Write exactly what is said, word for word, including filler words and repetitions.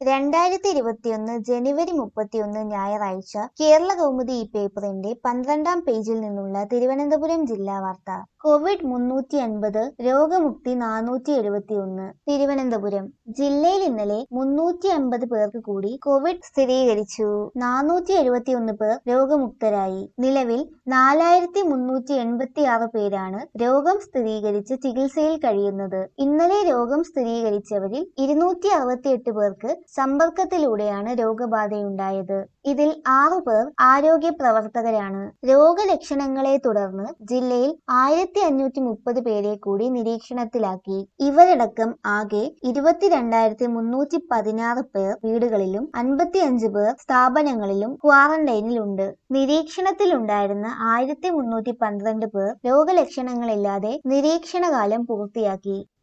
രണ്ടായിരത്തി ഇരുപത്തിയൊന്ന് ജനുവരി മുപ്പത്തിയൊന്ന് ഞായറാഴ്ച കേരള കൗമുദി ഈ പേപ്പറിന്റെ പന്ത്രണ്ടാം പേജിൽ നിന്നുള്ള തിരുവനന്തപുരം ജില്ലാ വാർത്ത. കോവിഡ് മുന്നൂറ്റി അൻപത്, രോഗമുക്തി നാനൂറ്റി എഴുപത്തി ഒന്ന്. തിരുവനന്തപുരം ജില്ലയിൽ ഇന്നലെ മുന്നൂറ്റി അൻപത് പേർക്ക് കൂടി കോവിഡ് സ്ഥിരീകരിച്ചു. നാനൂറ്റി എഴുപത്തി ഒന്ന് പേർ രോഗമുക്തരായി. നിലവിൽ നാലായിരത്തി മുന്നൂറ്റി എൺപത്തി ആറ് പേരാണ് രോഗം സ്ഥിരീകരിച്ച് ചികിത്സയിൽ കഴിയുന്നത്. ഇന്നലെ രോഗം സ്ഥിരീകരിച്ചവരിൽ ഇരുന്നൂറ്റി അറുപത്തി എട്ട് പേർക്ക് സമ്പർക്കത്തിലൂടെയാണ് രോഗബാധയുണ്ടായത്. ഇതിൽ ആറു പേർ ആരോഗ്യ പ്രവർത്തകരാണ്. രോഗലക്ഷണങ്ങളെ തുടർന്ന് ജില്ലയിൽ ആയിരത്തി അഞ്ഞൂറ്റി മുപ്പത് പേരെ കൂടി നിരീക്ഷണത്തിലാക്കി. ഇവരടക്കം ആകെ ഇരുപത്തിരണ്ടായിരത്തി മുന്നൂറ്റി പതിനാറ് പേർ വീടുകളിലും അൻപത്തി അഞ്ച് പേർ സ്ഥാപനങ്ങളിലും ക്വാറന്റൈനിലുണ്ട്. നിരീക്ഷണത്തിലുണ്ടായിരുന്ന ആയിരത്തി മുന്നൂറ്റി പന്ത്രണ്ട് പേർ രോഗലക്ഷണങ്ങളില്ലാതെ നിരീക്ഷണകാലം പൂർത്തിയാക്കി.